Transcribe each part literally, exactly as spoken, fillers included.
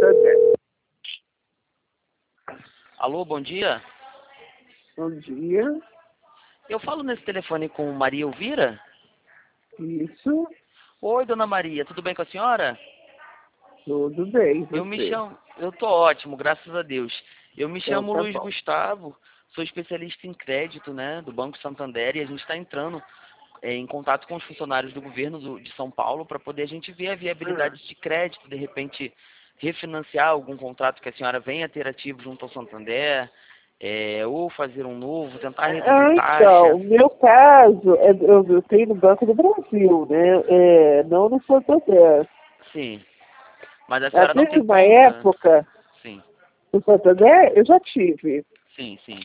Santander. Alô, bom dia. Bom dia. Eu falo nesse telefone com Maria Elvira? Isso, Oi, dona Maria, tudo bem com a senhora? tudo bem, você? Eu me chamo... Eu tô ótimo, graças a Deus. Eu me Então, chamo tá Luiz bom. Gustavo, sou especialista em crédito, né, do Banco Santander, e a gente está entrando é, em contato com os funcionários do governo do- de São Paulo para poder a gente ver a Ah, viabilidade de crédito, de repente refinanciar algum contrato que a senhora venha a ter ativo junto ao Santander, é, ou fazer um novo, tentar reduzir Ah, então, taxa. o meu caso, é, eu, eu tenho no Banco do Brasil, né? É, não no Santander. Sim, mas a Ah, senhora não teve tem uma conta? época, Sim, no Santander, eu já tive. sim, sim,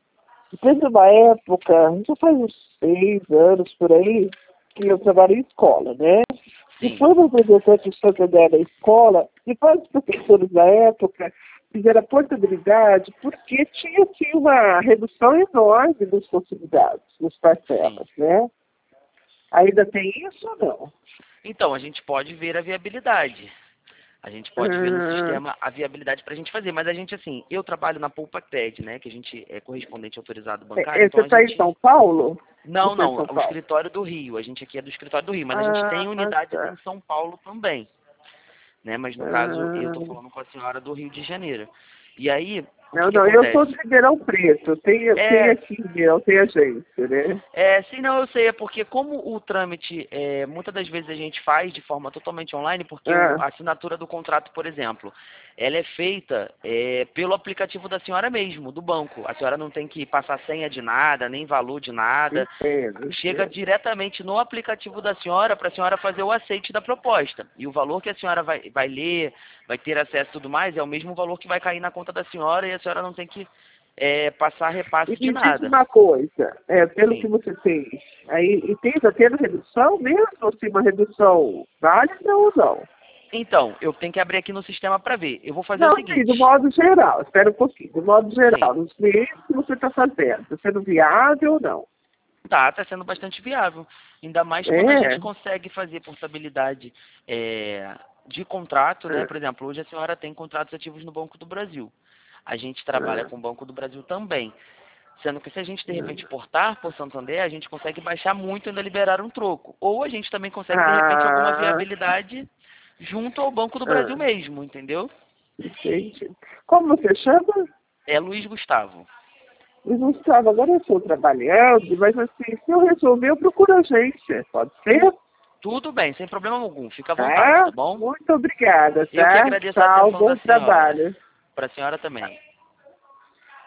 Teve uma época, já faz uns seis anos por aí, que eu trabalho em escola, né? E sim, foi o representante do Santander da escola, e vários professores da época fizeram a portabilidade porque tinha, tinha uma redução enorme dos consolidados, das sim. parcelas, né? Ainda tem isso ou não? Então, a gente pode ver a viabilidade. A gente pode ver no Ah, sistema a viabilidade para a gente fazer. Mas a gente, assim, eu trabalho na Poupa Cred, né? Que a gente é correspondente autorizado bancário. é- é, Então você a está em gente... São Paulo? Você Não, está em não. São O Paulo? escritório do Rio. A gente aqui é do escritório do Rio. Mas a gente tem Ah, unidades em tá. São Paulo também, né? Mas no caso, eu estou Ah, falando com a senhora do Rio de Janeiro. E aí, o não, que que não, eu sou acontece? de Ribeirão Preto. Tem, tem É, aqui em Ribeirão, tem agência, né? É, sim, não, eu sei, é porque como o trâmite, é, muitas das vezes a gente faz de forma totalmente online, porque o- Ah, a assinatura do contrato, por exemplo, ela é feita é, pelo aplicativo da senhora mesmo, do banco. A senhora não tem que passar senha de nada, nem valor de nada. entendo, Chega entendo. diretamente no aplicativo da senhora para a senhora fazer o aceite da proposta. E o valor que a senhora vai, vai ler, vai ter acesso e tudo mais, é o mesmo valor que vai cair na conta da senhora e a senhora não tem que é, passar E repasse de me diz nada. uma coisa, é, pelo que Sim. você fez, aí, e tem, tá tendo redução mesmo, ou se uma redução válida ou não? Então, eu tenho que abrir aqui no sistema para ver. Eu vou fazer o Não, sim, do seguinte. modo geral, espera um pouquinho, do modo Sim, geral, nos clientes que você está fazendo, está sendo viável ou não? tá, tá sendo bastante viável. Ainda mais quando a É, gente consegue fazer portabilidade é, de contrato, né? é, Por exemplo, hoje a senhora tem contratos ativos no Banco do Brasil. A gente trabalha é, com o Banco do Brasil também. Sendo que se a gente de repente é. portar por Santander, a gente consegue baixar muito e ainda liberar um troco. Ou a gente também consegue de repente alguma Ah, viabilidade junto ao Banco do Brasil ah, mesmo, entendeu? entendi. Como você chama? É Luiz Gustavo. Eu não estava, agora eu estou trabalhando, mas assim, se eu resolver, eu procuro agência, pode ser? Tu- Tudo bem, sem problema algum. Fica à vontade, Tá? tá bom? Muito obrigada, Eu que tá? agradeço a Tchau, atenção da bom senhora. trabalho. Para a senhora também.